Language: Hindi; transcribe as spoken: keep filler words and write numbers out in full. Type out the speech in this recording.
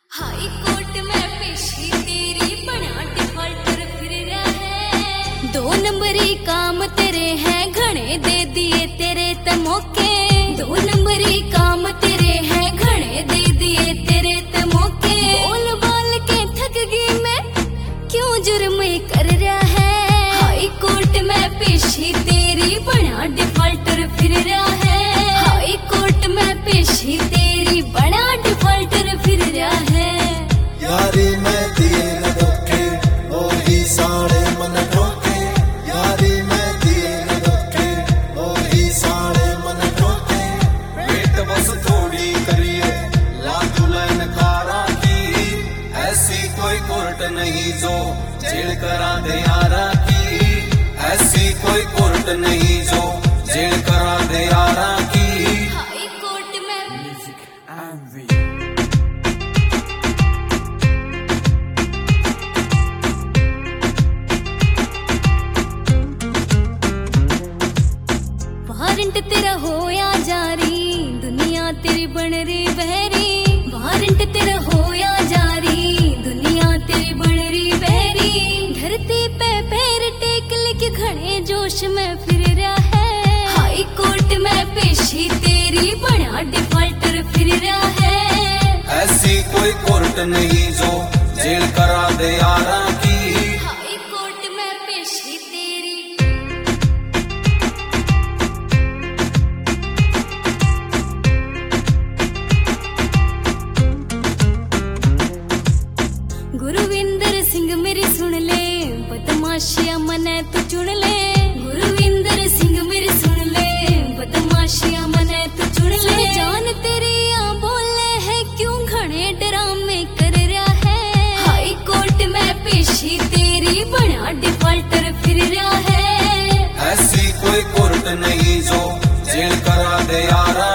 हाई कोर्ट में पेशी तेरी बना डिफॉल्टर फिर रहा है। दो नंबरी काम तेरे हैं घणे दे दिए तेरे त मौके। दो नंबरी काम तेरे हैं घणे दे दिए तेरे त मौके। बोल बोल के थक गई मैं क्यों जुर्म कर रहा है। हाई कोर्ट में पेशी तेरी बना डिफॉल्टर फिर रहा है। हाई कोर्ट में पेशी तेरी बना डिफॉल्टर फिर रहा है। यारी मैं दिए न धोखे ओ ही साड़े मन ठोके। यारी मैं दिए न धोखे ओ ही साड़े मन ठोके। वेट बस थोड़ी करिए लाजू लाइन कारा की। ऐसी कोई कोर्ट नहीं जो जेल करा दे यारा की। ऐसी कोई कोर्ट नहीं जो जेल करा दे यारा की। हाई कोर्ट में वारंट तेरा होया जारी दुनिया तेरी बन रही बहरी। वारंट तेरा होया जारी दुनिया तेरी बन रही बहरी। धरती पे पैर टेक लेके घने जोश में फिर रहा है। हाई कोर्ट में पेशी तेरी बना डिफॉल्टर फिर रहा है। ऐसी कोई कोर्ट नहीं जो जेल करा दे यारा की। हाई कोर्ट में पेशी तेरी गुरुविंदर सिंह मेरी सुन ले बदमाशिया मने तू चुन ले। गुरुविंदर सिंह मेरी सुन ले बदमाशिया मने तू चुन ले। जान तेरी आ बोले है क्यों घने ड्रामे कर रहा है। हाई कोर्ट में पेशी तेरी बना डिफॉल्टर फिर रहा है। ऐसी कोई कोर्ट नहीं जो जेल करा दे यारा